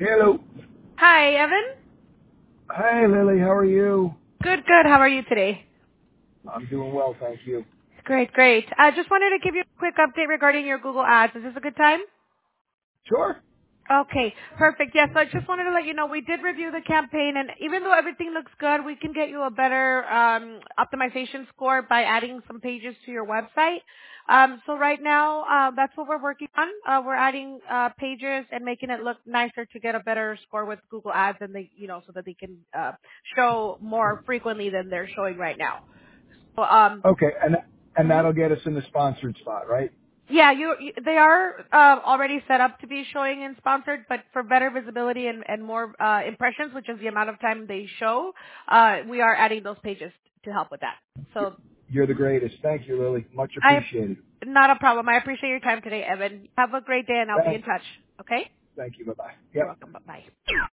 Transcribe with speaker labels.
Speaker 1: Hello.
Speaker 2: Hi, Evan.
Speaker 1: Hi, Lily. How are you?
Speaker 2: Good, good. How are you today?
Speaker 1: I'm doing well, thank you.
Speaker 2: Great, great. I just wanted to give you a quick update regarding your Google Ads. Is this a good time?
Speaker 1: Sure.
Speaker 2: Okay, perfect. Yes, so I just wanted to let you know we did review the campaign, and even though everything looks good, we can get you a better optimization score by adding some pages to your website. So right now, that's what we're working on. We're adding pages and making it look nicer to get a better score with Google Ads, and so that they can show more frequently than they're showing right now. So,
Speaker 1: Okay, and
Speaker 2: mhm.
Speaker 1: that'll get us in the sponsored spot, right?
Speaker 2: Yeah, they are already set up to be showing in sponsored, but for better visibility and more impressions, which is the amount of time they show, we are adding those pages to help with that. So
Speaker 1: You're the greatest. Thank you, Lily. Much
Speaker 2: I
Speaker 1: appreciated.
Speaker 2: not a problem. I appreciate your time today, Evan. Have a great day, and I'll be in touch. Okay?
Speaker 1: Thank you. Bye bye.
Speaker 2: You're
Speaker 1: Yep.
Speaker 2: welcome. Bye bye.